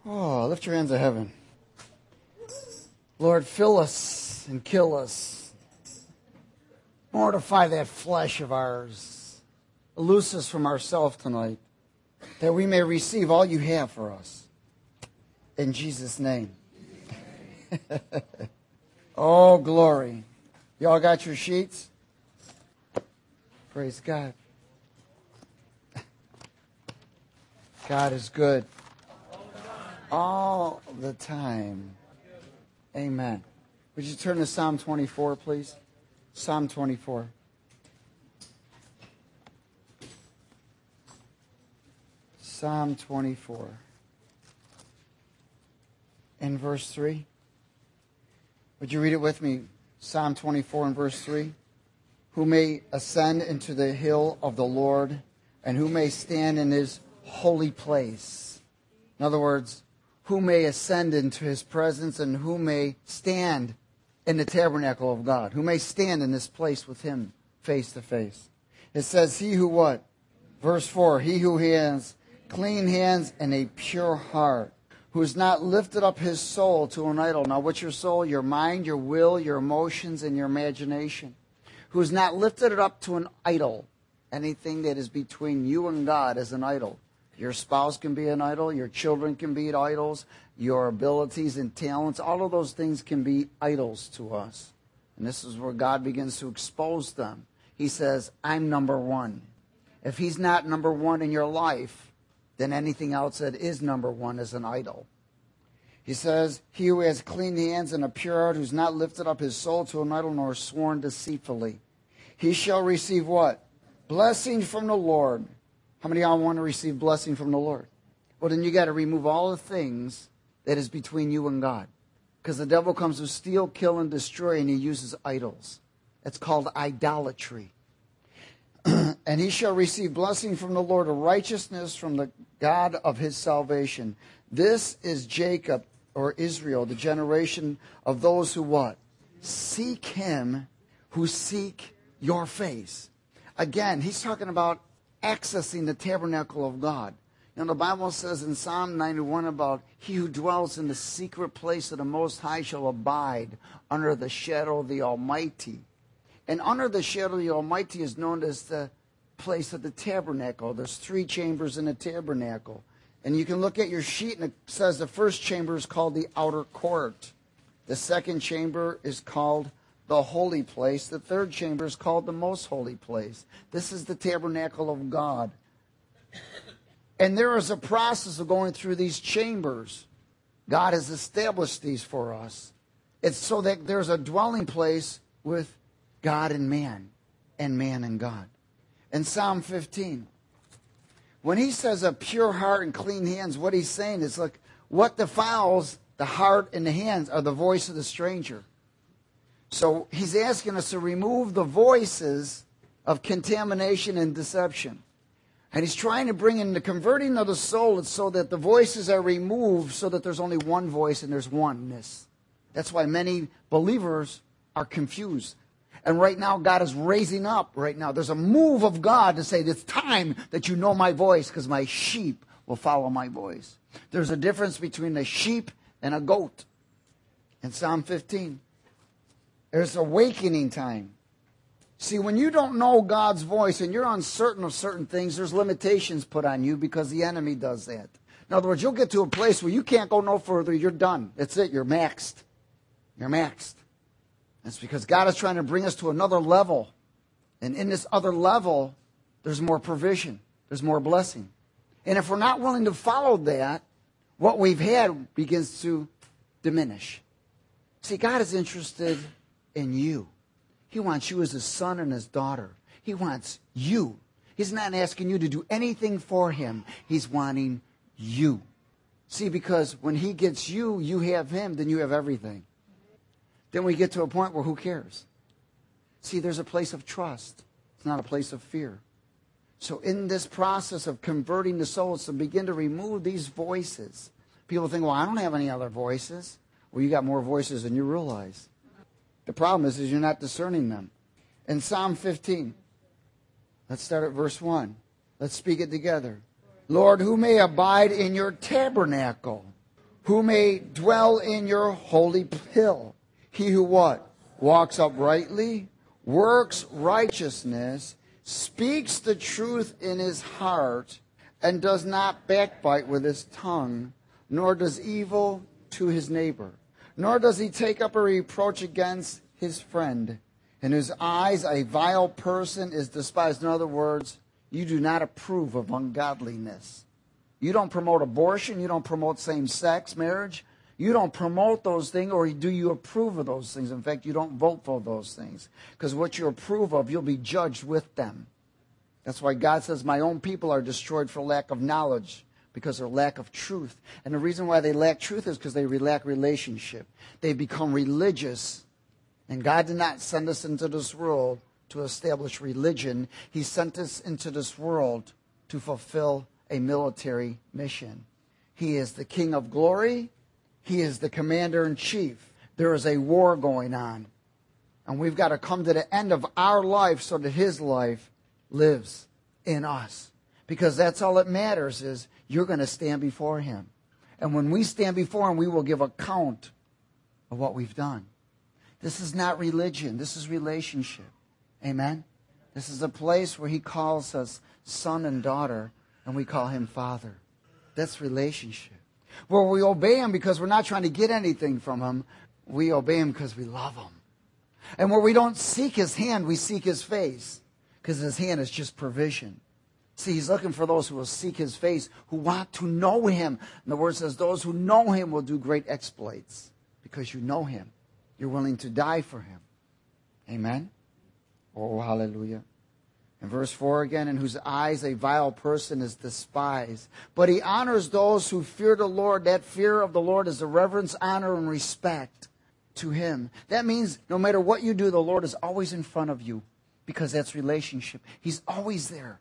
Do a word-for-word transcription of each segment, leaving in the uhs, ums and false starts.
Oh, lift your hands to heaven. Lord, fill us and kill us. Mortify that flesh of ours. Loose us from ourselves tonight, that we may receive all you have for us. In Jesus' name. Oh, glory. Y'all got your sheets? Praise God. God is good. All the time. Amen. Would you turn to Psalm twenty-four, please? Psalm twenty-four. Psalm twenty-four. In verse three. Would you read it with me? Psalm twenty-four and verse three. Who may ascend into the hill of the Lord, and who may stand in his holy place. In other words, who may ascend into his presence, and who may stand in the tabernacle of God? Who may stand in this place with him face to face? It says, he who what? Verse four, he who has clean hands and a pure heart, who has not lifted up his soul to an idol. Now, what's your soul? Your mind, your will, your emotions, and your imagination. Who has not lifted it up to an idol. Anything that is between you and God is an idol. Your spouse can be an idol. Your children can be idols. Your abilities and talents, all of those things can be idols to us. And this is where God begins to expose them. He says, I'm number one. If he's not number one in your life, then anything else that is number one is an idol. He says, he who has clean hands and a pure heart, who's not lifted up his soul to an idol nor sworn deceitfully, he shall receive what? Blessing from the Lord. How many of y'all want to receive blessing from the Lord? Well, then you got to remove all the things that is between you and God. Because the devil comes to steal, kill, and destroy, and he uses idols. It's called idolatry. And he shall receive blessing from the Lord, of righteousness from the God of his salvation. This is Jacob, or Israel, the generation of those who what? Seek him, who seek your face. Again, he's talking about accessing the tabernacle of God. You know, the Bible says in Psalm ninety-one about he who dwells in the secret place of the Most High shall abide under the shadow of the Almighty. And under the shadow of the Almighty is known as the place of the tabernacle. There's three chambers in the tabernacle. And you can look at your sheet and it says the first chamber is called the outer court. The second chamber is called the holy place. The third chamber is called the most holy place. This is the tabernacle of God. And there is a process of going through these chambers. God has established these for us. It's so that there's a dwelling place with God and man, and man and God. In Psalm fifteen, when he says a pure heart and clean hands, what he's saying is, look, what defiles the heart and the hands are the voice of the stranger. So he's asking us to remove the voices of contamination and deception. And he's trying to bring in the converting of the soul so that the voices are removed so that there's only one voice and there's oneness. That's why many believers are confused. And right now, God is raising up right now. There's a move of God to say, it's time that you know my voice because my sheep will follow my voice. There's a difference between a sheep and a goat. In Psalm fifteen, there's awakening time. See, when you don't know God's voice and you're uncertain of certain things, there's limitations put on you because the enemy does that. In other words, you'll get to a place where you can't go no further. You're done. That's it. You're maxed. You're maxed. That's because God is trying to bring us to another level. And in this other level, there's more provision. There's more blessing. And if we're not willing to follow that, what we've had begins to diminish. See, God is interested in you. He wants you as his son and his daughter. He wants you. He's not asking you to do anything for him. He's wanting you. See, because when he gets you, you have him, then you have everything. Then we get to a point where who cares? See, there's a place of trust. It's not a place of fear. So in this process of converting the soul, it's to begin to remove these voices. People think, well, I don't have any other voices. Well, you got more voices than you realize. The problem is, is you're not discerning them. In Psalm fifteen, let's start at verse one. Let's speak it together. Lord, who may abide in your tabernacle? who may dwell in your holy hill. He who what? Walks uprightly, works righteousness, speaks the truth in his heart, and does not backbite with his tongue, nor does evil to his neighbor, nor does he take up a reproach against his friend. In whose eyes a vile person is despised. In other words, you do not approve of ungodliness. You don't promote abortion. You don't promote same-sex marriage. You don't promote those things, or do you approve of those things? In fact, you don't vote for those things. Because what you approve of, you'll be judged with them. That's why God says, my own people are destroyed for lack of knowledge, because of lack of truth. And the reason why they lack truth is because they lack relationship. They become religious. And God did not send us into this world to establish religion. He sent us into this world to fulfill a military mission. He is the King of glory. He is the commander-in-chief. There is a war going on. And we've got to come to the end of our life so that his life lives in us. Because that's all that matters, is you're going to stand before him. And when we stand before him, we will give account of what we've done. This is not religion. This is relationship. Amen? This is a place where he calls us son and daughter, and we call him father. That's relationship. Where we obey him because we're not trying to get anything from him. We obey him because we love him. And where we don't seek his hand, we seek his face. Because his hand is just provision. See, he's looking for those who will seek his face, who want to know him. And the word says those who know him will do great exploits. Because you know him. You're willing to die for him. Amen? Oh, hallelujah. In verse four again, in whose eyes a vile person is despised. But he honors those who fear the Lord. That fear of the Lord is a reverence, honor, and respect to him. That means no matter what you do, the Lord is always in front of you. Because that's relationship. He's always there.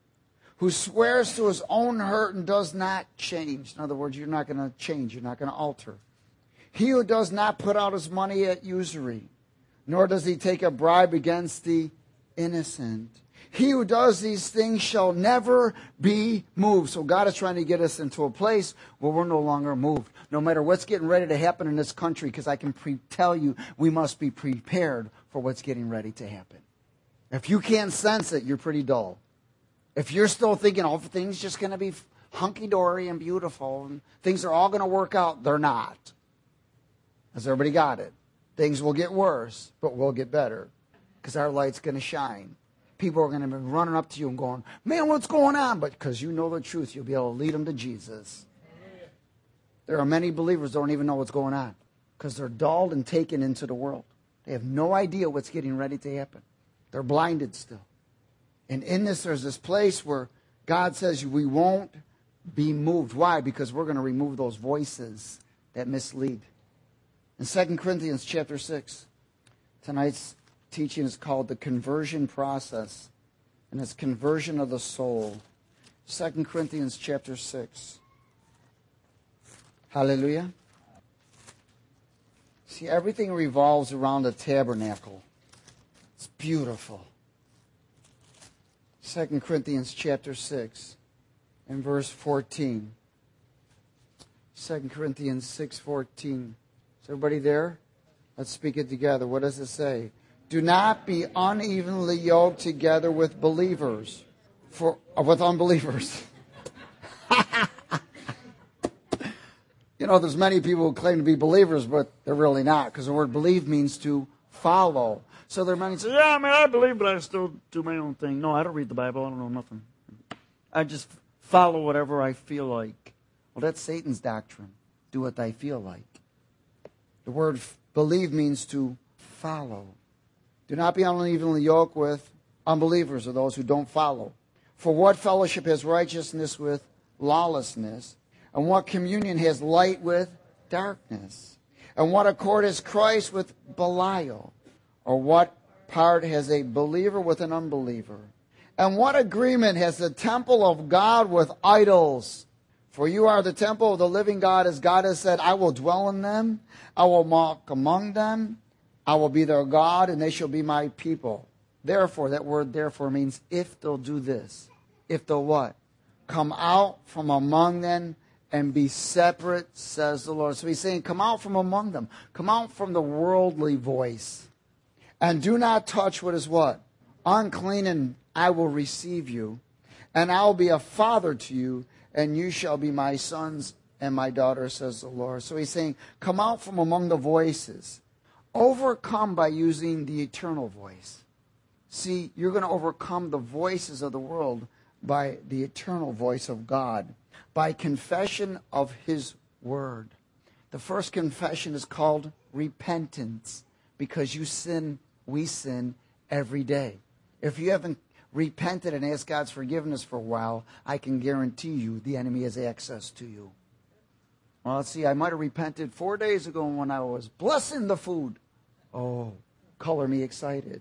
Who swears to his own hurt and does not change. In other words, you're not going to change. You're not going to alter. He who does not put out his money at usury, nor does he take a bribe against the innocent. He who does these things shall never be moved. So God is trying to get us into a place where we're no longer moved. No matter what's getting ready to happen in this country, because I can pre- tell you, we must be prepared for what's getting ready to happen. If you can't sense it, you're pretty dull. If you're still thinking, oh, things just going to be hunky-dory and beautiful, and things are all going to work out, they're not. Has everybody got it? Things will get worse, but we'll get better. Because our light's going to shine. People are going to be running up to you and going, man, what's going on? But because you know the truth, you'll be able to lead them to Jesus. There are many believers who don't even know what's going on. Because they're dulled and taken into the world. They have no idea what's getting ready to happen. They're blinded still. And in this, there's this place where God says we won't be moved. Why? Because we're going to remove those voices that mislead. In Second Corinthians chapter six, tonight's teaching is called the conversion process. And it's conversion of the soul. Second Corinthians chapter six. Hallelujah. See, everything revolves around the tabernacle. It's beautiful. Second Corinthians chapter six and verse fourteen. Second Corinthians six fourteen. Is everybody there? Let's speak it together. What does it say? Do not be unevenly yoked together with believers, for uh, with unbelievers. You know, there's many people who claim to be believers, but they're really not, because the word believe means to follow. So there are many who say, yeah, I mean, I believe, but I still do my own thing. No, I don't read the Bible. I don't know nothing. I just follow whatever I feel like. Well, that's Satan's doctrine. Do what I feel like. The word believe means to follow. Do not be unevenly yoked with unbelievers, or those who don't follow. For what fellowship has righteousness with lawlessness? And what communion has light with darkness? And what accord has Christ with Belial? Or what part has a believer with an unbeliever? And what agreement has the temple of God with idols? For you are the temple of the living God, as God has said, I will dwell in them, I will walk among them, I will be their God, and they shall be my people. Therefore, that word therefore means if they'll do this. If they'll what? Come out from among them and be separate, says the Lord. So he's saying, come out from among them. Come out from the worldly voice. And do not touch what is what? Unclean, and I will receive you. And I will be a father to you, and you shall be my sons and my daughters, says the Lord. So he's saying, come out from among the voices. Overcome by using the eternal voice. See, you're going to overcome the voices of the world by the eternal voice of God, by confession of his word. The first confession is called repentance, because you sin, we sin every day. If you haven't repented and asked God's forgiveness for a while, I can guarantee you the enemy has access to you. Well, let's see, I might have repented four days ago when I was blessing the food. Oh, color me excited.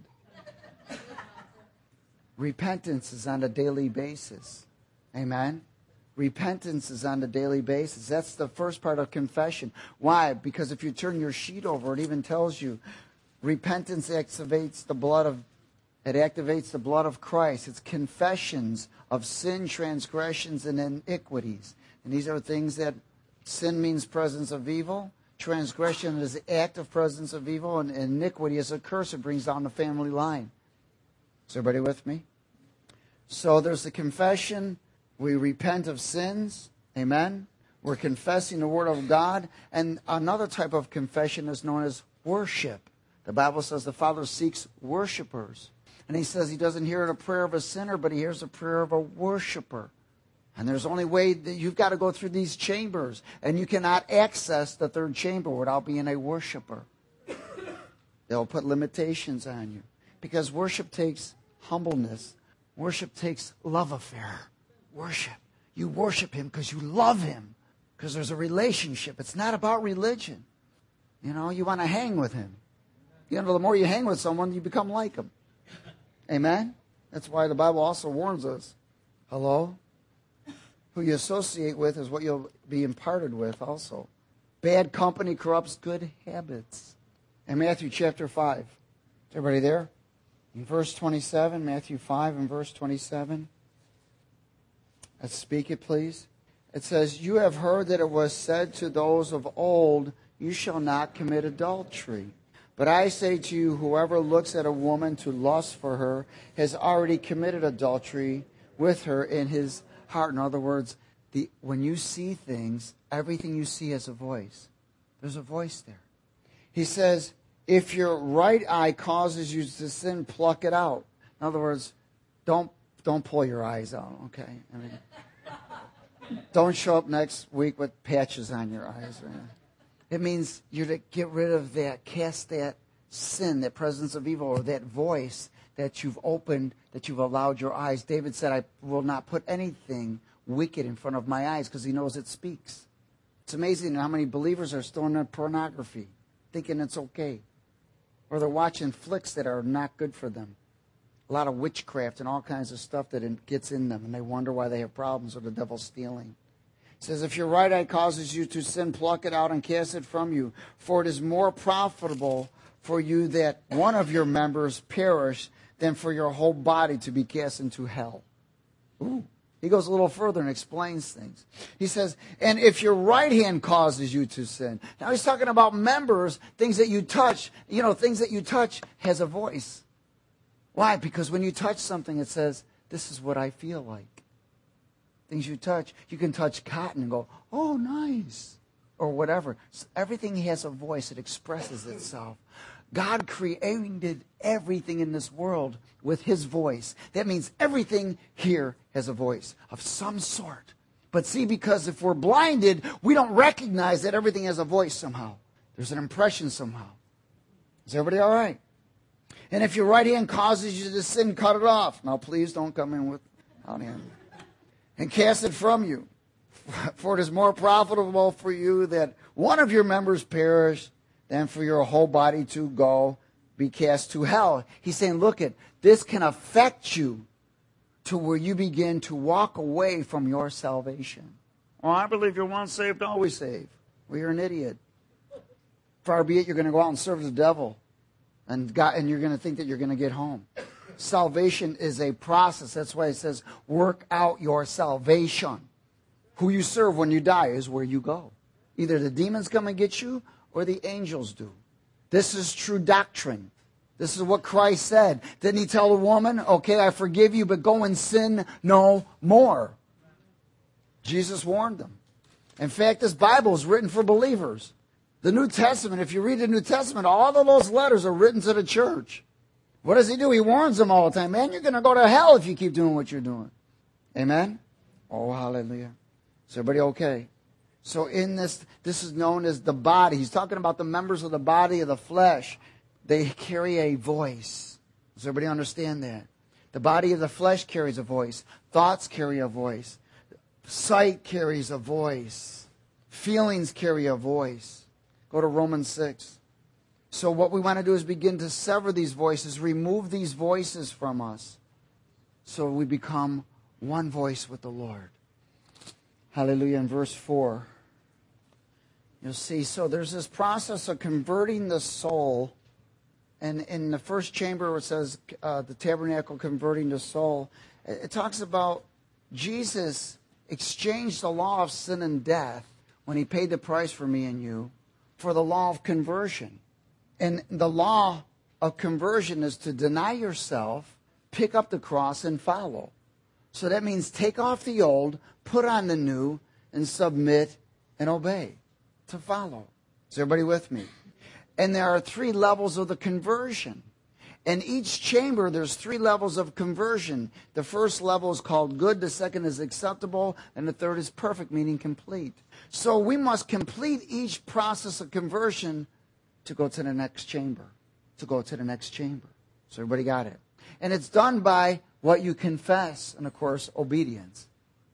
Repentance is on a daily basis. Amen? Repentance is on a daily basis. That's the first part of confession. Why? Because if you turn your sheet over, it even tells you repentance activates the blood of it activates the blood of Christ. It's confessions of sin, transgressions, and iniquities. And these are things that sin means presence of evil. Transgression is the act of presence of evil, and iniquity is a curse. It brings down the family line. Is everybody with me? So there's the confession. We repent of sins. Amen. We're confessing the word of God. And another type of confession is known as worship. The Bible says the Father seeks worshipers. And he says he doesn't hear the prayer of a sinner, but he hears the prayer of a worshiper. And there's only way that you've got to go through these chambers. And you cannot access the third chamber without being a worshiper. They'll put limitations on you. Because worship takes humbleness. Worship takes love affair. Worship. You worship him because you love him. Because there's a relationship. It's not about religion. You know, you want to hang with him. You know, the more you hang with someone, you become like him. Amen? That's why the Bible also warns us. Hello? Who you associate with is what you'll be imparted with also. Bad company corrupts good habits. In Matthew chapter five. Is everybody there? In verse twenty-seven, Matthew five and verse twenty-seven. Let's speak it, please. It says, you have heard that it was said to those of old, you shall not commit adultery. But I say to you, whoever looks at a woman to lust for her has already committed adultery with her in his heart. In other words, the, when you see things, everything you see has a voice. There's a voice there. He says, if your right eye causes you to sin, pluck it out. In other words, don't don't pull your eyes out, okay? I mean, don't show up next week with patches on your eyes. Right? It means you're to get rid of that, cast that sin, that presence of evil, or that voice that you've opened, that you've allowed your eyes. David said, I will not put anything wicked in front of my eyes because he knows it speaks. It's amazing how many believers are still in pornography, thinking it's okay. Or they're watching flicks that are not good for them. A lot of witchcraft and all kinds of stuff that gets in them, and they wonder why they have problems with the devil stealing. It says, if your right eye causes you to sin, pluck it out and cast it from you. For it is more profitable for you that one of your members perish than for your whole body to be cast into hell. Ooh. He goes a little further and explains things. He says, and if your right hand causes you to sin. Now he's talking about members, things that you touch. You know, things that you touch has a voice. Why? Because when you touch something, it says, this is what I feel like. Things you touch. You can touch cotton and go, oh, nice. Or whatever. So everything has a voice. It expresses itself. God created everything in this world with his voice. That means everything here has a voice of some sort. But see, because if we're blinded, we don't recognize that everything has a voice somehow. There's an impression somehow. Is everybody all right? And if your right hand causes you to sin, cut it off. Now, please don't come in with out hand. And cast it from you. For it is more profitable for you that one of your members perish than for your whole body to go be cast to hell. He's saying, look, it, this can affect you to where you begin to walk away from your salvation. Well, I believe you're once saved, always saved. Well, you're an idiot. Far be it, you're going to go out and serve the devil. And God, and you're going to think that you're going to get home. Salvation is a process. That's why it says, work out your salvation. Who you serve when you die is where you go. Either the demons come and get you or the angels do. This is true doctrine. This is what Christ said. Didn't he tell the woman, okay, I forgive you, but go and sin no more? Jesus warned them. In fact, this Bible is written for believers. The New Testament, if you read the New Testament, all of those letters are written to the church. What does he do? He warns them all the time. Man, you're going to go to hell if you keep doing what you're doing. Amen? Oh, hallelujah. Is everybody okay? So in this, this is known as the body. He's talking about the members of the body of the flesh. They carry a voice. Does everybody understand that? The body of the flesh carries a voice. Thoughts carry a voice. Sight carries a voice. Feelings carry a voice. Go to Romans six. So what we want to do is begin to sever these voices, remove these voices from us, so we become one voice with the Lord. Hallelujah. In verse four, you'll see, so there's this process of converting the soul. And in the first chamber where it says uh, the tabernacle converting the soul, it, it talks about Jesus exchanged the law of sin and death when he paid the price for me and you for the law of conversion. And the law of conversion is to deny yourself, pick up the cross, and follow. So that means take off the old, put on the new, and submit and obey. To follow. Is everybody with me? And there are three levels of the conversion. In each chamber, there's three levels of conversion. The first level is called good, the second is acceptable, and the third is perfect, meaning complete. So we must complete each process of conversion to go to the next chamber. To go to the next chamber. So everybody got it? And it's done by what you confess, and of course, obedience.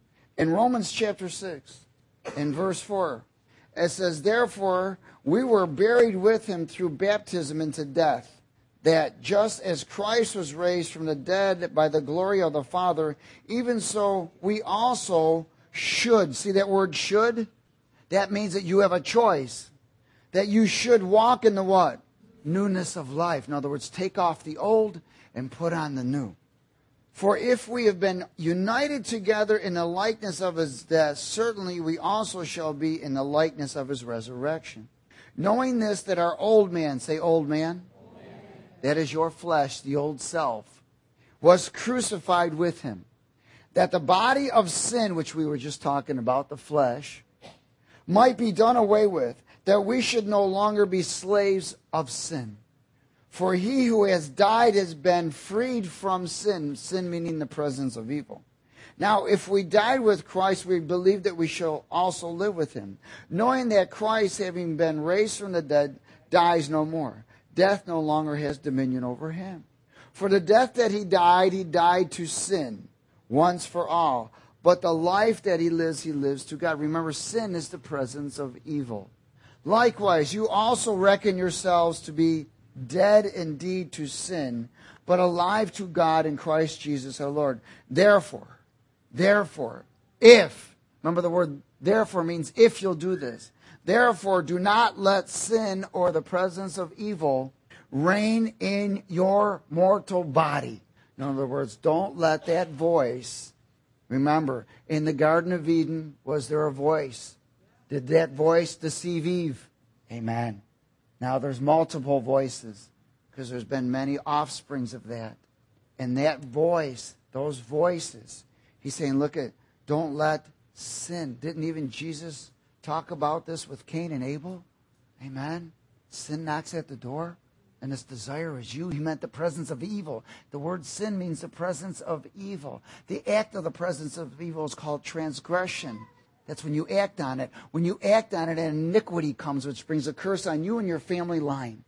In Romans chapter six, in verse four, it says, therefore, we were buried with him through baptism into death, that just as Christ was raised from the dead by the glory of the Father, even so we also should. See that word should? That means that you have a choice. That you should walk in the what? Newness of life. In other words, take off the old and put on the new. For if we have been united together in the likeness of his death, certainly we also shall be in the likeness of his resurrection. Knowing this, that our old man, say old man, old man. That is your flesh, the old self, was crucified with him, that the body of sin, which we were just talking about, the flesh, might be done away with, that we should no longer be slaves of sin. For he who has died has been freed from sin, sin meaning the presence of evil. Now, if we died with Christ, we believe that we shall also live with him, knowing that Christ, having been raised from the dead, dies no more. Death no longer has dominion over him. For the death that he died, he died to sin, once for all. But the life that he lives, he lives to God. Remember, sin is the presence of evil. Likewise, you also reckon yourselves to be dead indeed to sin, but alive to God in Christ Jesus our Lord. Therefore, therefore, if, remember the word therefore means if you'll do this. Therefore, do not let sin or the presence of evil reign in your mortal body. In other words, don't let that voice, remember, in the Garden of Eden, was there a voice? Did that voice deceive Eve? Amen. Now there's multiple voices because there's been many offsprings of that. And that voice, those voices, he's saying, look at, don't let sin. Didn't even Jesus talk about this with Cain and Abel? Amen. Sin knocks at the door and its desire is you. He meant the presence of evil. The word sin means the presence of evil. The act of the presence of evil is called transgression. That's when you act on it. When you act on it, an iniquity comes, which brings a curse on you and your family line.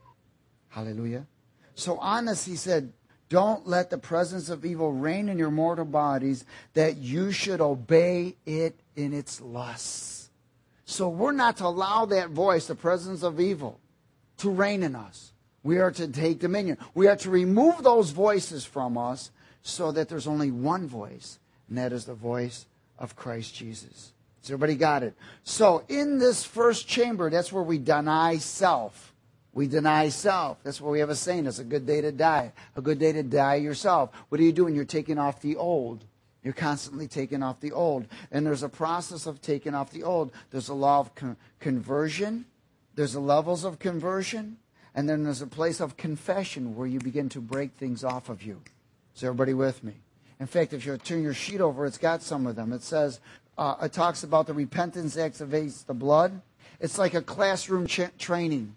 Hallelujah. So on this, he said, don't let the presence of evil reign in your mortal bodies, that you should obey it in its lusts. So we're not to allow that voice, the presence of evil, to reign in us. We are to take dominion. We are to remove those voices from us so that there's only one voice, and that is the voice of Christ Jesus. So everybody got it? So in this first chamber, that's where we deny self. We deny self. That's where we have a saying. It's a good day to die. A good day to die yourself. What are you doing? You're taking off the old You're constantly taking off the old. And there's a process of taking off the old. There's a law of con- conversion. There's the levels of conversion. And then there's a place of confession where you begin to break things off of you. Is everybody with me? In fact, if you turn your sheet over, it's got some of them. It says, uh, it talks about the repentance activates the blood. It's like a classroom ch- training.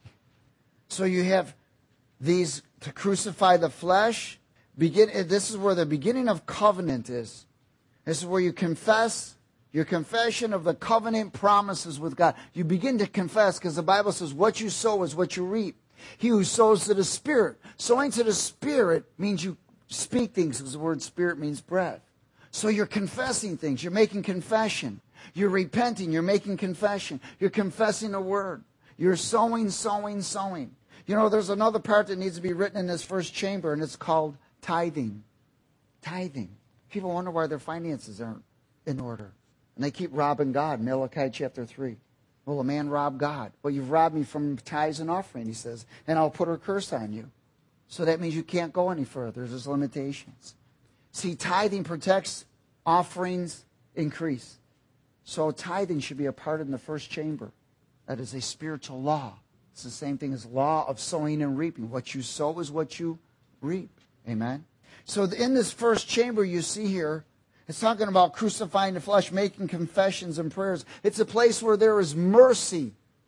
So you have these to crucify the flesh. Begin. This is where the beginning of covenant is. This is where you confess your confession of the covenant promises with God. You begin to confess because the Bible says what you sow is what you reap. He who sows to the Spirit. Sowing to the Spirit means you speak things because the word Spirit means breath. So you're confessing things. You're making confession. You're repenting. You're making confession. You're confessing the word. You're sowing, sowing, sowing. You know, there's another part that needs to be written in this first chamber, and it's called tithing. Tithing. People wonder why their finances aren't in order. And they keep robbing God. Malachi chapter three. Will a man rob God? Well, you've robbed me from tithes and offering, he says, and I'll put a curse on you. So that means you can't go any further. There's limitations. See, tithing protects, offerings increase. So tithing should be a part in the first chamber. That is a spiritual law. It's the same thing as law of sowing and reaping. What you sow is what you reap. Amen? So in this first chamber you see here, it's talking about crucifying the flesh, making confessions and prayers. It's a place where there is mercy.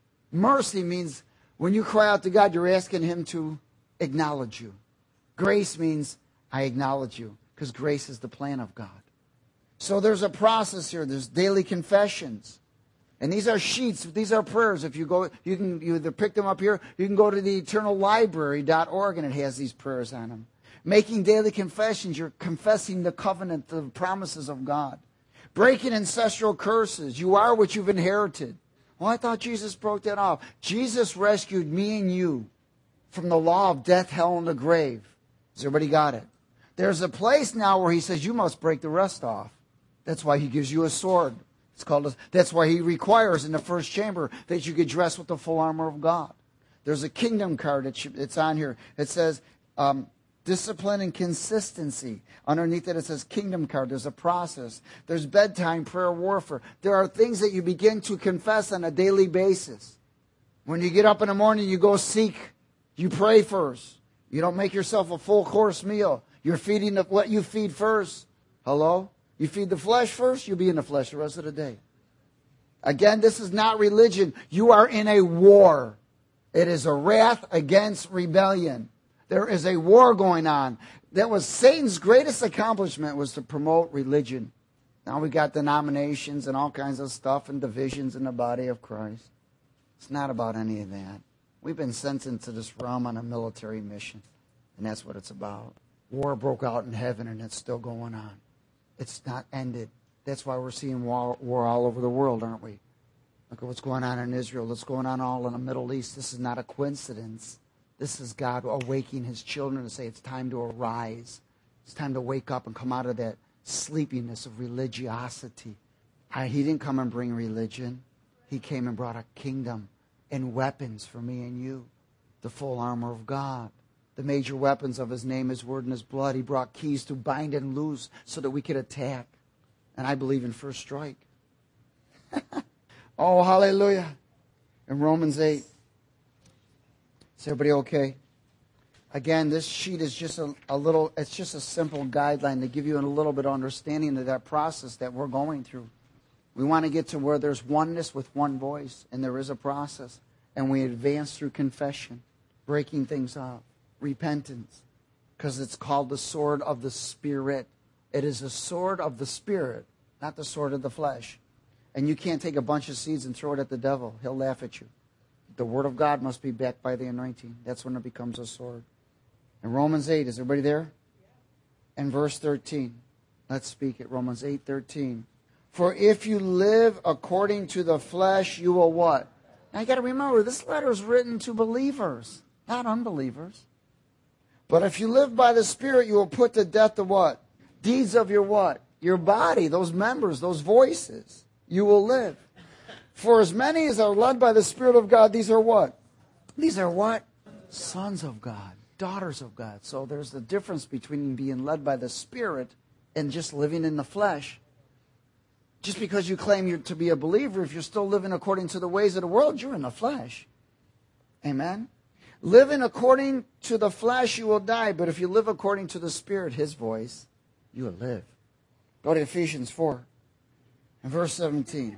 Mercy means when you cry out to God, you're asking Him to acknowledge you. Grace means I acknowledge you because grace is the plan of God. So there's a process here. There's daily confessions. And these are sheets. These are prayers. If you go, you can you either pick them up here. You can go to the eternal library dot org and it has these prayers on them. Making daily confessions, you're confessing the covenant, the promises of God. Breaking ancestral curses. You are what you've inherited. Well, I thought Jesus broke that off. Jesus rescued me and you from the law of death, hell, and the grave. Has everybody got it? There's a place now where He says you must break the rest off. That's why He gives you a sword. It's called. A, that's why He requires in the first chamber that you get dressed with the full armor of God. There's a kingdom card. That should, it's on here. It says um, discipline and consistency. Underneath it, it says kingdom card. There's a process. There's bedtime prayer warfare. There are things that you begin to confess on a daily basis. When you get up in the morning, you go seek. You pray first. You don't make yourself a full course meal. You're feeding the, what you feed first. Hello? You feed the flesh first, you'll be in the flesh the rest of the day. Again, this is not religion. You are in a war. It is a wrath against rebellion. There is a war going on. That was Satan's greatest accomplishment, was to promote religion. Now we got denominations and all kinds of stuff and divisions in the body of Christ. It's not about any of that. We've been sent into this realm on a military mission, and that's what it's about. War broke out in heaven, and it's still going on. It's not ended. That's why we're seeing war, war all over the world, aren't we? Look at what's going on in Israel. What's going on all in the Middle East. This is not a coincidence. This is God awakening His children to say it's time to arise. It's time to wake up and come out of that sleepiness of religiosity. I, he didn't come and bring religion. He came and brought a kingdom and weapons for me and you. The full armor of God. The major weapons of His name, His word, and His blood. He brought keys to bind and loose so that we could attack. And I believe in first strike. Oh, hallelujah. In Romans eight. Is everybody okay? Again, this sheet is just a, a little, it's just a simple guideline to give you a little bit of understanding of that process that we're going through. We want to get to where there's oneness with one voice, and there is a process. And we advance through confession, breaking things off. Repentance, because it's called the sword of the Spirit. It is a sword of the Spirit, not the sword of the flesh. And you can't take a bunch of seeds and throw it at the devil. He'll laugh at you. The Word of God must be backed by the anointing. That's when it becomes a sword. In Romans eight, is everybody there? And verse thirteen. Let's speak it. Romans eight thirteen. For if you live according to the flesh, you will what? Now you got to remember, this letter is written to believers, not unbelievers. But if you live by the Spirit, you will put to death the what? Deeds of your what? Your body, those members, those voices. You will live. For as many as are led by the Spirit of God, these are what? These are what? Sons of God, daughters of God. So there's the difference between being led by the Spirit and just living in the flesh. Just because you claim you're to be a believer, if you're still living according to the ways of the world, you're in the flesh. Amen? Living according to the flesh, you will die. But if you live according to the Spirit, His voice, you will live. Go to Ephesians four and verse seventeen.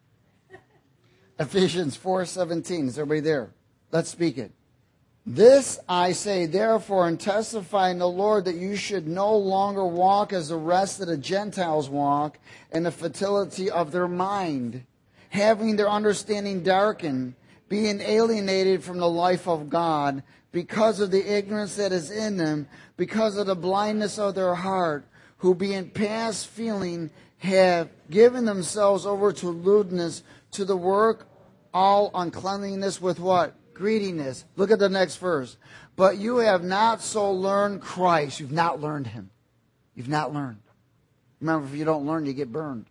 Ephesians four seventeen. Is everybody there? Let's speak it. This I say, therefore, and testify in the Lord, that you should no longer walk as the rest of the Gentiles walk, in the futility of their mind, having their understanding darkened, being alienated from the life of God, because of the ignorance that is in them, because of the blindness of their heart, who being past feeling have given themselves over to lewdness, to the work all uncleanliness with what? Greediness. Look at the next verse. But you have not so learned Christ. You've not learned Him. You've not learned. Remember, if you don't learn, you get burned.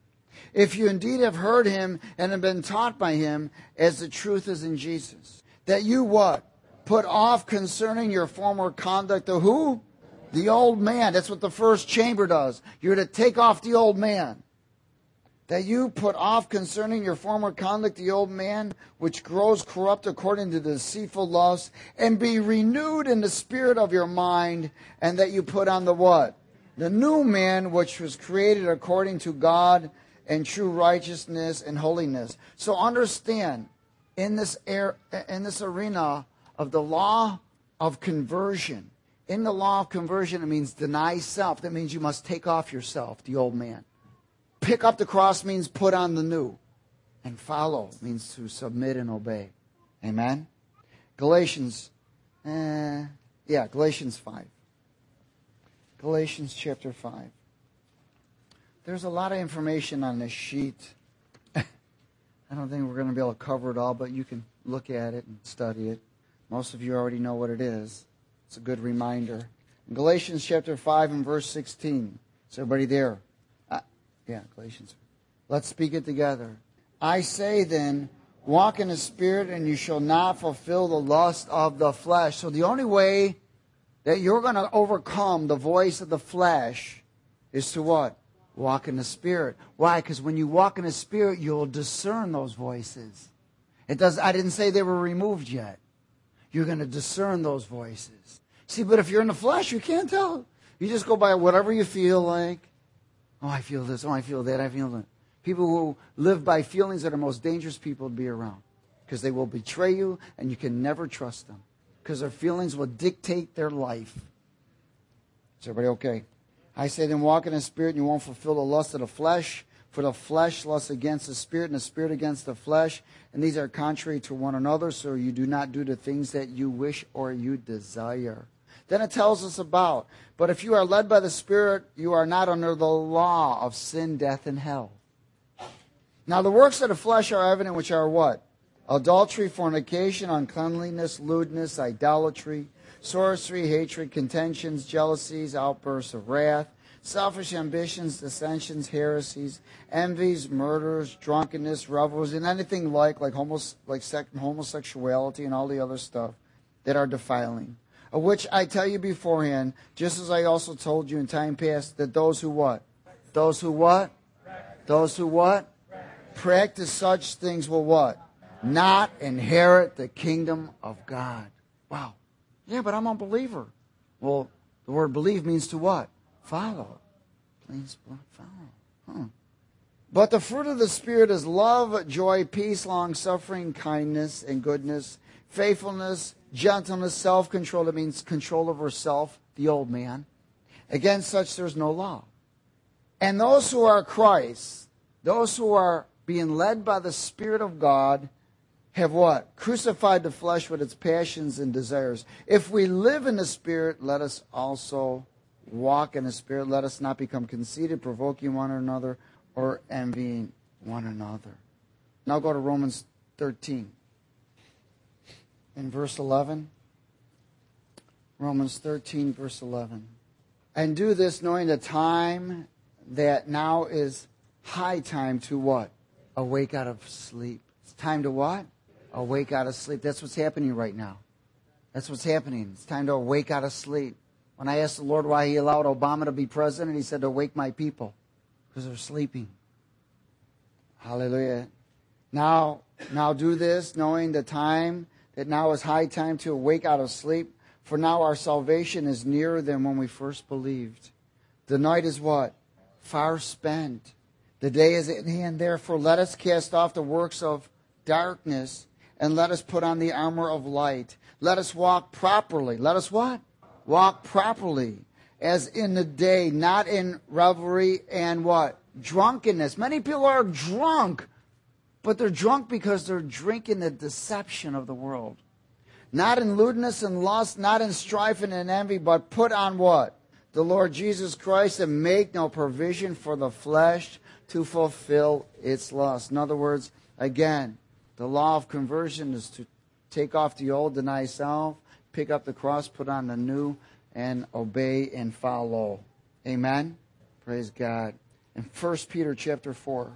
If you indeed have heard Him and have been taught by Him, as the truth is in Jesus, that you what? Put off concerning your former conduct the who? The old man. That's what the first chamber does. You're to take off the old man. That you put off concerning your former conduct the old man, which grows corrupt according to the deceitful lusts, and be renewed in the spirit of your mind, and that you put on the what? The new man, which was created according to God in true righteousness and holiness. So understand, in this air, in this arena of the law of conversion, in the law of conversion, it means deny self. That means you must take off yourself, the old man. Pick up the cross means put on the new. And follow means to submit and obey. Amen? Galatians, eh, yeah, Galatians five. Galatians chapter five. There's a lot of information on this sheet. I don't think we're going to be able to cover it all, but you can look at it and study it. Most of you already know what it is. It's a good reminder. In Galatians chapter five and verse sixteen. Is everybody there? Yeah, Galatians. Let's speak it together. I say then, walk in the Spirit, and you shall not fulfill the lust of the flesh. So the only way that you're going to overcome the voice of the flesh is to what? Walk in the Spirit. Why? Because when you walk in the Spirit, you'll discern those voices. It does. I didn't say they were removed yet. You're going to discern those voices. See, but if you're in the flesh, you can't tell. You just go by whatever you feel like. Oh, I feel this. Oh, I feel that. I feel that. People who live by feelings are the most dangerous people to be around, because they will betray you and you can never trust them, because their feelings will dictate their life. Is everybody okay? I say then, walk in the Spirit, and you won't fulfill the lust of the flesh. For the flesh lusts against the Spirit, and the Spirit against the flesh. And these are contrary to one another, so you do not do the things that you wish or you desire. Then it tells us about, but if you are led by the Spirit, you are not under the law of sin, death, and hell. Now the works of the flesh are evident, which are what? Adultery, fornication, uncleanliness, lewdness, idolatry, sorcery, hatred, contentions, jealousies, outbursts of wrath, selfish ambitions, dissensions, heresies, envies, murders, drunkenness, revelries, and anything like like, homos, like sec, homosexuality and all the other stuff that are defiling. Of which I tell you beforehand, just as I also told you in time past, that those who what? Those who what? Those who what? Practice such things will what? Not inherit the kingdom of God. Wow. Yeah, but I'm a believer. Well, the word believe means to what? Follow. Please follow. Huh. But the fruit of the Spirit is love, joy, peace, long-suffering, kindness, and goodness, faithfulness, gentleness, self-control. That means control over self, the old man. Against such there's no law. And those who are Christ, those who are being led by the Spirit of God, have what? Crucified the flesh with its passions and desires. If we live in the Spirit, let us also walk in the Spirit. Let us not become conceited, provoking one another, or envying one another. Now go to Romans thirteen. In verse eleven. Romans thirteen, verse eleven. And do this knowing the time that now is high time to what? Awake out of sleep. It's time to what? Awake out of sleep. That's what's happening right now. That's what's happening. It's time to awake out of sleep. When I asked the Lord why he allowed Obama to be president, he said to wake my people because they're sleeping. Hallelujah. Now, now do this, knowing the time, that now is high time to awake out of sleep. For now our salvation is nearer than when we first believed. The night is what? Far spent. The day is at hand. Therefore, let us cast off the works of darkness and let us put on the armor of light. Let us walk properly. Let us what? Walk properly as in the day, not in revelry and what? Drunkenness. Many people are drunk, but they're drunk because they're drinking the deception of the world. Not in lewdness and lust, not in strife and in envy, but put on what? The Lord Jesus Christ, and make no provision for the flesh to fulfill its lust. In other words, again, the law of conversion is to take off the old, deny self, pick up the cross, put on the new, and obey and follow. Amen? Praise God. In First Peter chapter four,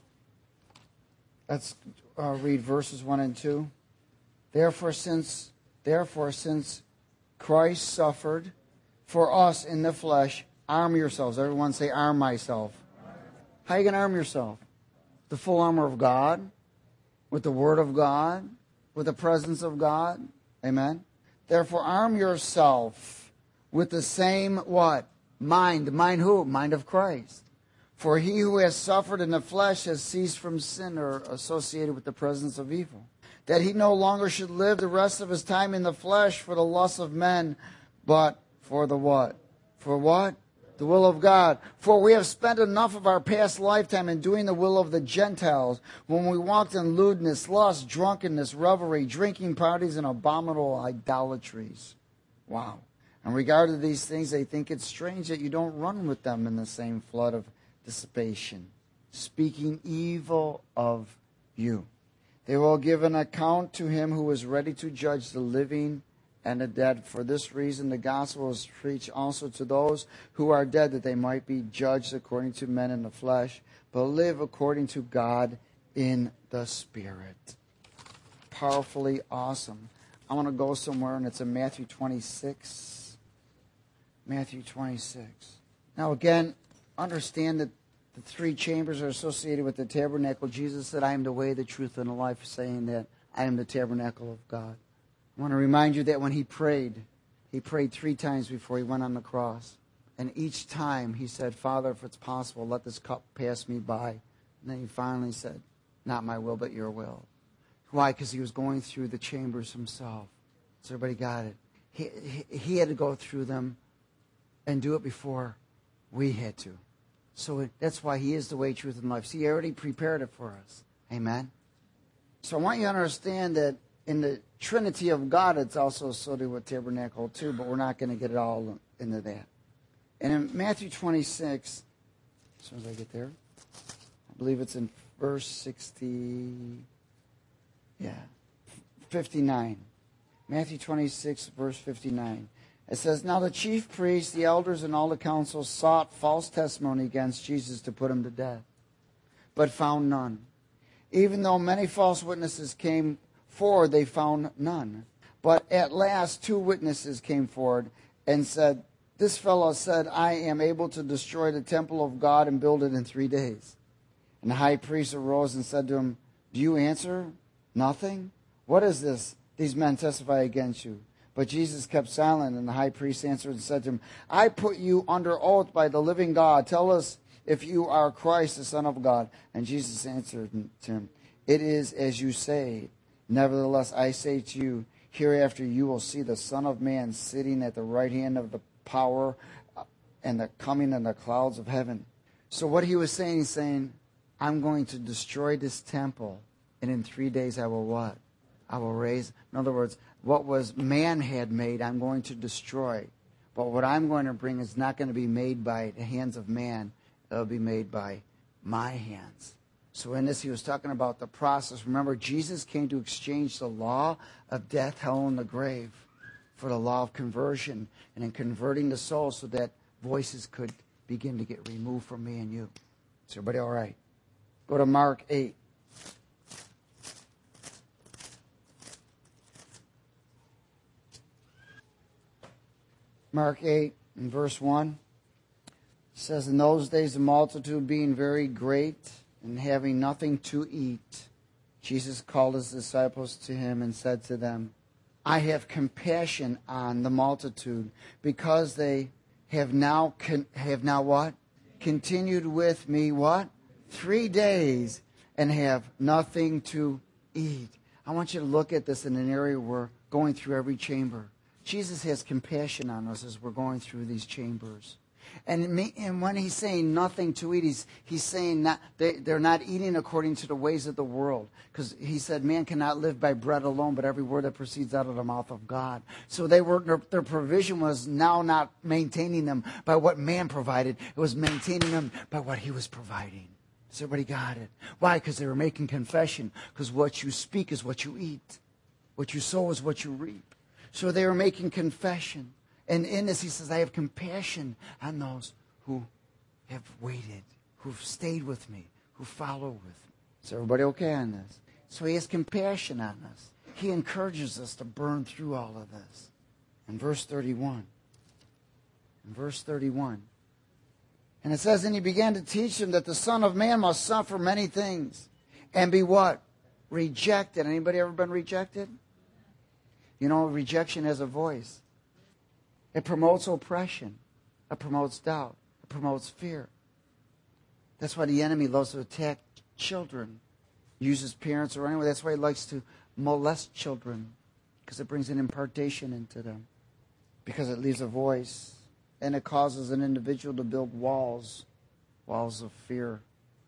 let's uh, read verses one and two. Therefore, since therefore, since Christ suffered for us in the flesh, arm yourselves. Everyone say, arm myself. How are you going to arm yourself? The full armor of God, with the Word of God, with the presence of God. Amen. Therefore, arm yourself with the same what? Mind. Mind who? Mind of Christ. For he who has suffered in the flesh has ceased from sin or associated with the presence of evil, that he no longer should live the rest of his time in the flesh for the lusts of men, but for the what? For what? The will of God. For we have spent enough of our past lifetime in doing the will of the Gentiles, when we walked in lewdness, lust, drunkenness, revelry, drinking parties, and abominable idolatries. Wow. In regard to these things, they think it's strange that you don't run with them in the same flood of dissipation, speaking evil of you. They will give an account to him who is ready to judge the living and the dead. For this reason the gospel is preached also to those who are dead, that they might be judged according to men in the flesh, but live according to God in the Spirit. Powerfully awesome. I want to go somewhere, and it's in Matthew twenty-six. Matthew twenty-six. Now again, understand that the three chambers are associated with the tabernacle. Jesus said, I am the way, the truth, and the life, saying that I am the tabernacle of God. I want to remind you that when he prayed, he prayed three times before he went on the cross. And each time he said, Father, if it's possible, let this cup pass me by. And then he finally said, not my will, but your will. Why? Because he was going through the chambers himself. So everybody got it. He, he, he had to go through them and do it before we had to. So that's why he is the way, truth, and life. See, he already prepared it for us. Amen? So I want you to understand that in the Trinity of God, it's also associated with tabernacle too, but we're not going to get it all into that. And in Matthew twenty-six, as soon as I get there, I believe it's in verse sixty, yeah, fifty-nine. Matthew twenty-six, verse fifty-nine. It says, Now the chief priests, the elders, and all the council sought false testimony against Jesus to put him to death, but found none. Even though many false witnesses came forward, they found none. But at last two witnesses came forward and said, This fellow said, I am able to destroy the temple of God and build it in three days. And the high priest arose and said to him, Do you answer nothing? What is this? These men testify against you. But Jesus kept silent, and the high priest answered and said to him, I put you under oath by the living God. Tell us if you are Christ, the Son of God. And Jesus answered to him, It is as you say. Nevertheless, I say to you, hereafter you will see the Son of Man sitting at the right hand of the power and the coming in the clouds of heaven. So what he was saying, he's saying, I'm going to destroy this temple, and in three days I will what? I will raise. In other words, what was man had made, I'm going to destroy. But what I'm going to bring is not going to be made by the hands of man. It will be made by my hands. So in this, he was talking about the process. Remember, Jesus came to exchange the law of death, hell, and the grave for the law of conversion, and in converting the soul so that voices could begin to get removed from me and you. Is everybody all right? Go to Mark eight. Mark eight and verse one. It says, in those days the multitude being very great and having nothing to eat, Jesus called his disciples to him and said to them, I have compassion on the multitude because they have now, con- have now what? Continued with me what? Three days and have nothing to eat. I want you to look at this in an area where we're going through every chamber. Jesus has compassion on us as we're going through these chambers. And, me, and when he's saying nothing to eat, he's, he's saying not, they, they're not eating according to the ways of the world. Because he said man cannot live by bread alone, but every word that proceeds out of the mouth of God. So they were their, their provision was now not maintaining them by what man provided. It was maintaining them by what he was providing. Has everybody got it? Why? Because they were making confession. Because what you speak is what you eat. What you sow is what you reap. So they were making confession. And in this, he says, I have compassion on those who have waited, who've stayed with me, who follow with me. Is everybody okay on this? So he has compassion on us. He encourages us to burn through all of this. In verse thirty-one. In verse thirty-one. And it says, and he began to teach them that the Son of Man must suffer many things and be what? Rejected. Anybody ever been rejected? You know, rejection has a voice. It promotes oppression. It promotes doubt. It promotes fear. That's why the enemy loves to attack children. Uses parents or anyone. That's why he likes to molest children. Because it brings an impartation into them. Because it leaves a voice. And it causes an individual to build walls. Walls of fear.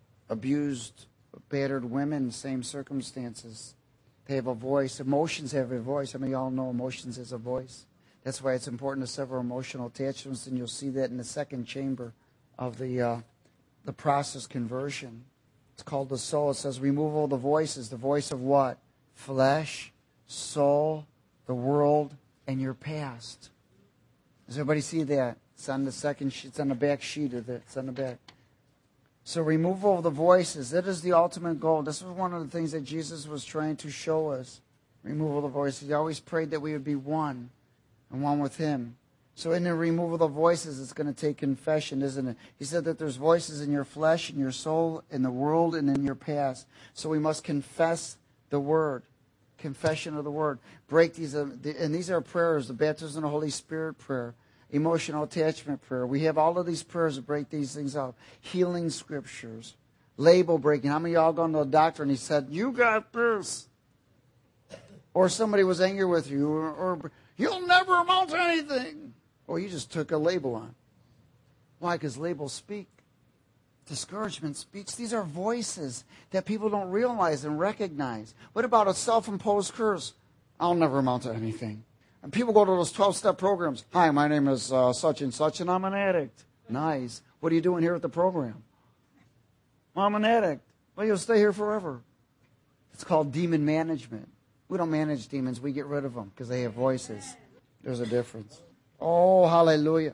Abused, battered women, same circumstances. They have a voice. Emotions have a voice. How many of y'all know emotions has a voice? That's why it's important to sever emotional attachments, and you'll see that in the second chamber of the uh, the process conversion. It's called the soul. It says remove all the voices. The voice of what? Flesh, soul, the world, and your past. Does everybody see that? It's on the second sheet. It's on the back sheet of it. It's on the back. So removal of the voices. That is the ultimate goal. This was one of the things that Jesus was trying to show us. Removal of the voices. He always prayed that we would be one. And one with him. So in the removal of the voices, it's going to take confession, isn't it? He said that there's voices in your flesh, in your soul, in the world, and in your past. So we must confess the word. Confession of the word. Break these, uh, the, and these are prayers, the baptism of the Holy Spirit prayer, emotional attachment prayer. We have all of these prayers to break these things up. Healing scriptures. Label breaking. How many of y'all gone to a doctor and he said, you got this? Or somebody was angry with you, or... or you'll never amount to anything. Or you just took a label on. Why? Because labels speak. Discouragement speaks. These are voices that people don't realize and recognize. What about a self-imposed curse? I'll never amount to anything. And people go to those twelve-step programs. Hi, my name is uh, such and such, and I'm an addict. Nice. What are you doing here at the program? I'm an addict. Well, you'll stay here forever. It's called demon management. We don't manage demons. We get rid of them because they have voices. There's a difference. Oh, hallelujah.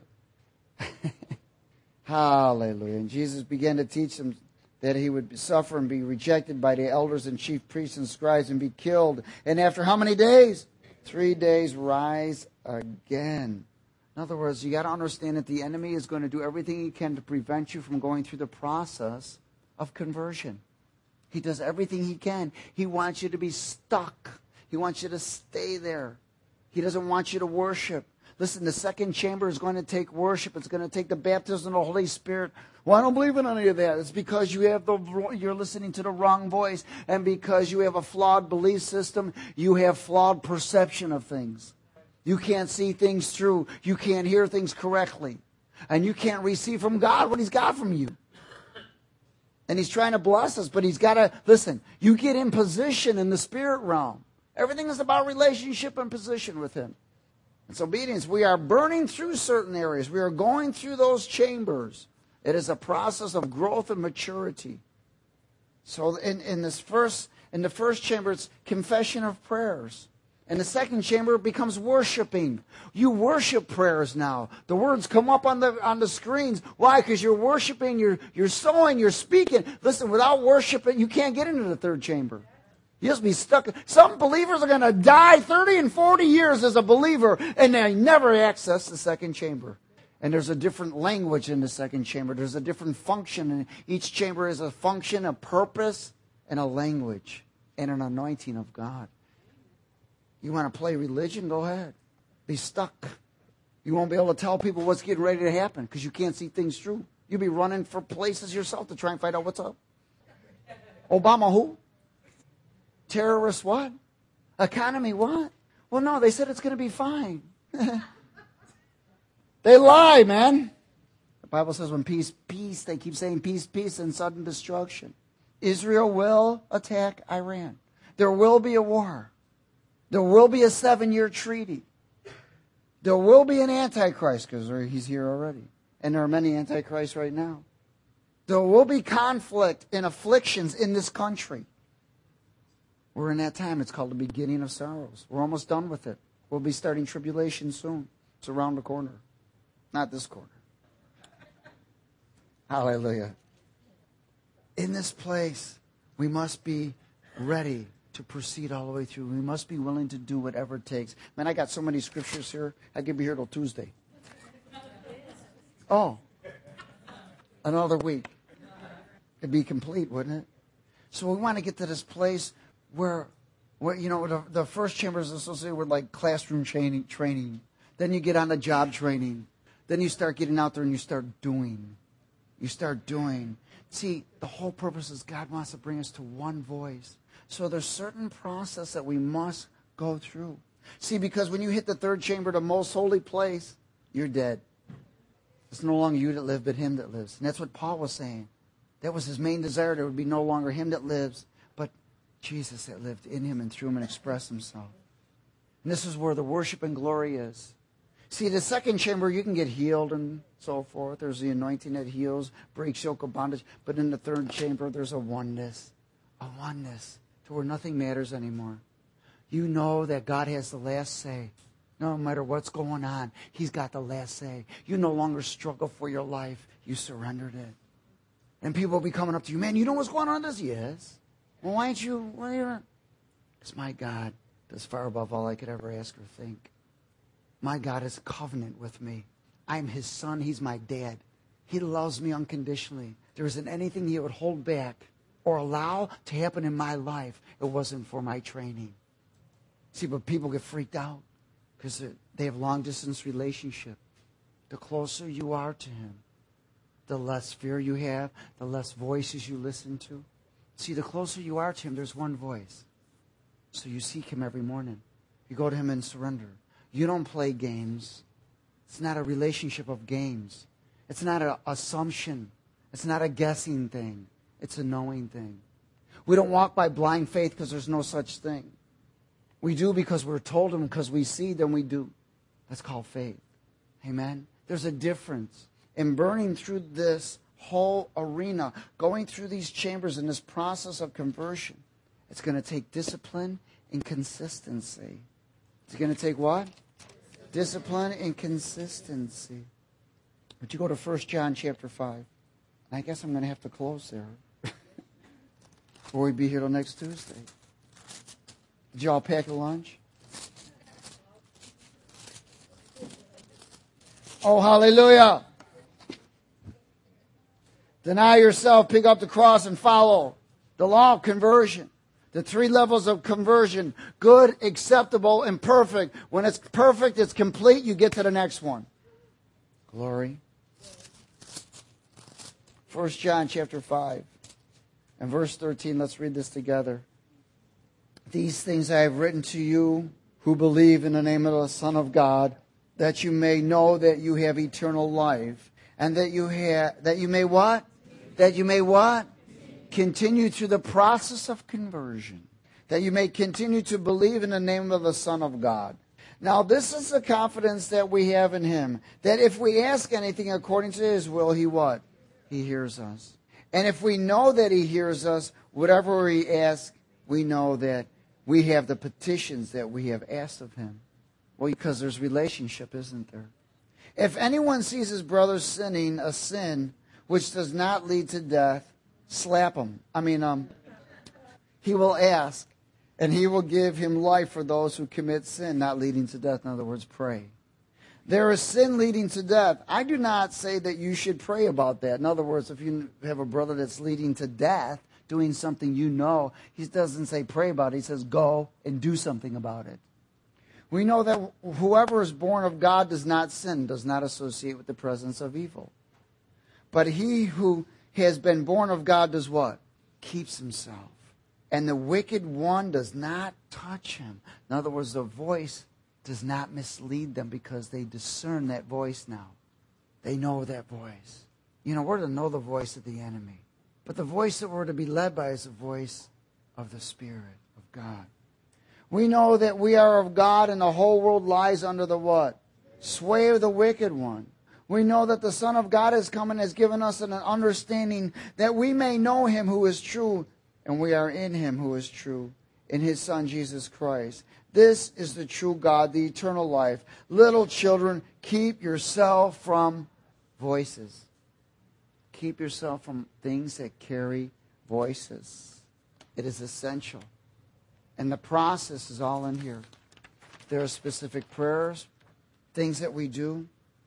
Hallelujah. And Jesus began to teach them that he would suffer and be rejected by the elders and chief priests and scribes and be killed. And after how many days? Three days, rise again. In other words, you got to understand that the enemy is going to do everything he can to prevent you from going through the process of conversion. He does everything he can. He wants you to be stuck. He wants you to stay there. He doesn't want you to worship. Listen, the second chamber is going to take worship. It's going to take the baptism of the Holy Spirit. Well, I don't believe in any of that. It's because you have the you're listening to the wrong voice, and because you have a flawed belief system, you have flawed perception of things. You can't see things through. You can't hear things correctly, and you can't receive from God what He's got from you. And He's trying to bless us, but He's got to listen. You get in position in the spirit realm. Everything is about relationship and position with Him. It's obedience. We are burning through certain areas. We are going through those chambers. It is a process of growth and maturity. So in, in this first, in the first chamber, it's confession of prayers. In the second chamber, it becomes worshiping. You worship prayers now. The words come up on the on the screens. Why? Because you're worshiping, you're you're sowing, you're speaking. Listen, without worshiping, you can't get into the third chamber. You'll just be stuck. Some believers are going to die thirty and forty years as a believer, and they never access the second chamber. And there's a different language in the second chamber. There's a different function. And each chamber is a function, a purpose, and a language, and an anointing of God. You want to play religion? Go ahead. Be stuck. You won't be able to tell people what's getting ready to happen because you can't see things through. You'll be running for places yourself to try and find out what's up. Obama who? Terrorist what? Economy what? Well, no, they said it's going to be fine. They lie, man. The Bible says when peace, peace, they keep saying peace, peace, and sudden destruction. Israel will attack Iran. There will be a war. There will be a seven-year treaty. There will be an Antichrist, because he's here already. And there are many Antichrists right now. There will be conflict and afflictions in this country. We're in that time. It's called the beginning of sorrows. We're almost done with it. We'll be starting tribulation soon. It's around the corner. Not this corner. Hallelujah. In this place, we must be ready to proceed all the way through. We must be willing to do whatever it takes. Man, I got so many scriptures here. I could be here till Tuesday. Oh. Another week. It'd be complete, wouldn't it? So we want to get to this place where, where you know, the, the first chamber is associated with like classroom training, training. Then you get on the job training. Then you start getting out there and you start doing. You start doing. See, the whole purpose is God wants to bring us to one voice. So there's certain process that we must go through. See, because when you hit the third chamber, the most holy place, you're dead. It's no longer you that live, but him that lives. And that's what Paul was saying. That was his main desire. There would be no longer him that lives, but Jesus that lived in him and through him and expressed himself. And this is where the worship and glory is. See, the second chamber, you can get healed and so forth. There's the anointing that heals, breaks yoke of bondage. But in the third chamber, there's a oneness. A oneness to where nothing matters anymore. You know that God has the last say. No matter what's going on, he's got the last say. You no longer struggle for your life. You surrendered it. And people will be coming up to you, man, you know what's going on with this? Yes. Well, why aren't you? Why are you? Because my God does far above all I could ever ask or think. My God is a covenant with me. I'm his son. He's my dad. He loves me unconditionally. There isn't anything he would hold back or allow to happen in my life. It wasn't for my training. See, but people get freaked out because they have long-distance relationship. The closer you are to him, the less fear you have, the less voices you listen to. See, the closer you are to him, there's one voice. So you seek him every morning. You go to him and surrender. You don't play games. It's not a relationship of games. It's not an assumption. It's not a guessing thing. It's a knowing thing. We don't walk by blind faith because there's no such thing. We do because we're told and because we see, then we do. That's called faith. Amen? There's a difference in burning through this whole arena, going through these chambers in this process of conversion. It's going to take discipline and consistency. It's going to take what? Discipline and consistency. But you go to First John chapter five. And I guess I'm going to have to close there. Or we'd be here till next Tuesday. Did you all pack your lunch? Oh, hallelujah. Deny yourself, pick up the cross, and follow the law of conversion. The three levels of conversion: good, acceptable, and perfect. When it's perfect, it's complete, you get to the next one. Glory. First John chapter five and verse thirteen. Let's read this together. These things I have written to you who believe in the name of the Son of God, that you may know that you have eternal life, and that you have that you may what? That you may what? Continue through the process of conversion, that you may continue to believe in the name of the Son of God. Now, this is the confidence that we have in him, that if we ask anything according to his will, he what? He hears us. And if we know that he hears us, whatever we ask, we know that we have the petitions that we have asked of him. Well, because there's relationship, isn't there? If anyone sees his brother sinning a sin which does not lead to death, slap him. I mean, um, he will ask, And he will give him life for those who commit sin, not leading to death. In other words, pray. There is sin leading to death. I do not say that you should pray about that. In other words, if you have a brother that's leading to death, doing something you know, he doesn't say pray about it. He says go and do something about it. We know that whoever is born of God does not sin, does not associate with the presence of evil. But he who has been born of God does what? Keeps himself. And the wicked one does not touch him. In other words, the voice does not mislead them because they discern that voice now. They know that voice. You know, we're to know the voice of the enemy. But the voice that we're to be led by is the voice of the Spirit of God. We know that we are of God and the whole world lies under the what? Sway of the wicked one. We know that the Son of God has come and has given us an understanding that we may know him who is true, and we are in him who is true, in his Son Jesus Christ. This is the true God, the eternal life. Little children, keep yourself from voices. Keep yourself from things that carry voices. It is essential. And the process is all in here. There are specific prayers, things that we do.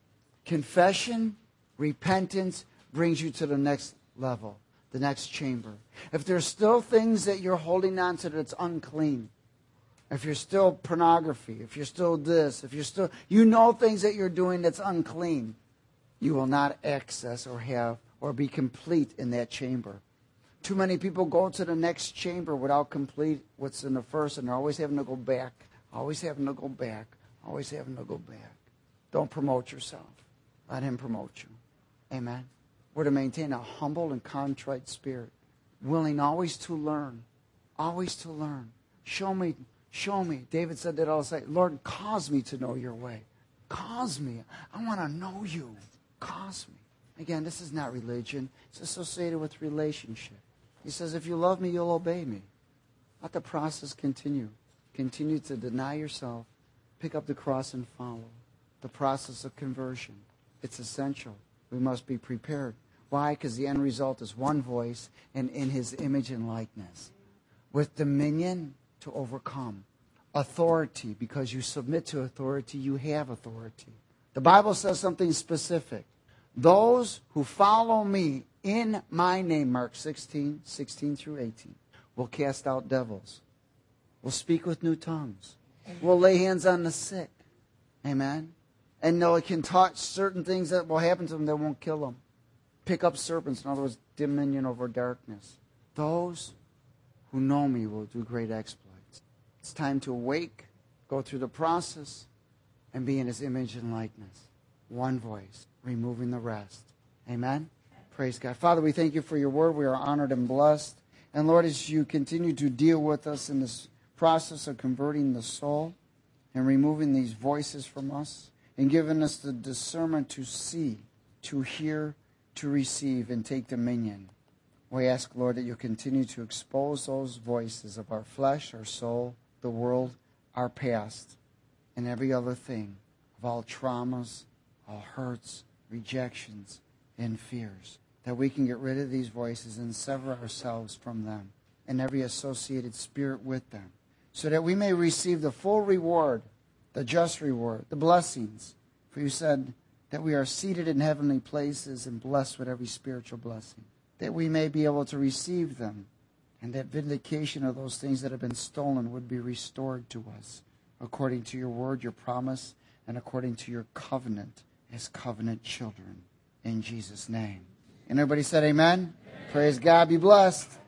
Confession, repentance brings you to the next level, the next chamber. If there's still things that you're holding on to that's unclean, if you're still pornography, if you're still this, if you're still, you know things that you're doing that's unclean, you will not access or have or be complete in that chamber. Too many people go to the next chamber without complete what's in the first, and they're always having to go back, always having to go back, always having to go back. Don't promote yourself. Let him promote you. Amen. We're to maintain a humble and contrite spirit, willing always to learn, always to learn. Show me, show me. David said that all the time. Lord, cause me to know your way. Cause me. I want to know you. Cause me. Again, this is not religion. It's associated with relationship. He says, if you love me, you'll obey me. Let the process continue. Continue to deny yourself, pick up the cross and follow. The process of conversion. It's essential. We must be prepared. Why? Because the end result is one voice and in his image and likeness. With dominion to overcome. Authority, because you submit to authority, you have authority. The Bible says something specific. Those who follow me in my name, Mark sixteen, sixteen through eighteen, will cast out devils, will speak with new tongues, will lay hands on the sick. Amen? And no, it can touch certain things that will happen to them that won't kill them. Pick up serpents, in other words, dominion over darkness. Those who know me will do great exploits. It's time to awake, go through the process, and be in his image and likeness. One voice, removing the rest. Amen? Praise God. Father, we thank you for your word. We are honored and blessed. And Lord, as you continue to deal with us in this process of converting the soul and removing these voices from us and giving us the discernment to see, to hear, to receive, and take dominion, we ask, Lord, that you continue to expose those voices of our flesh, our soul, the world, our past, and every other thing, of all traumas, all hurts, rejections, and fears, that we can get rid of these voices and sever ourselves from them and every associated spirit with them, so that we may receive the full reward, the just reward, the blessings. For you said that we are seated in heavenly places and blessed with every spiritual blessing, that we may be able to receive them, and that vindication of those things that have been stolen would be restored to us, according to your word, your promise, and according to your covenant as covenant children. In Jesus' name. And everybody said amen? Amen. Praise God. Be blessed.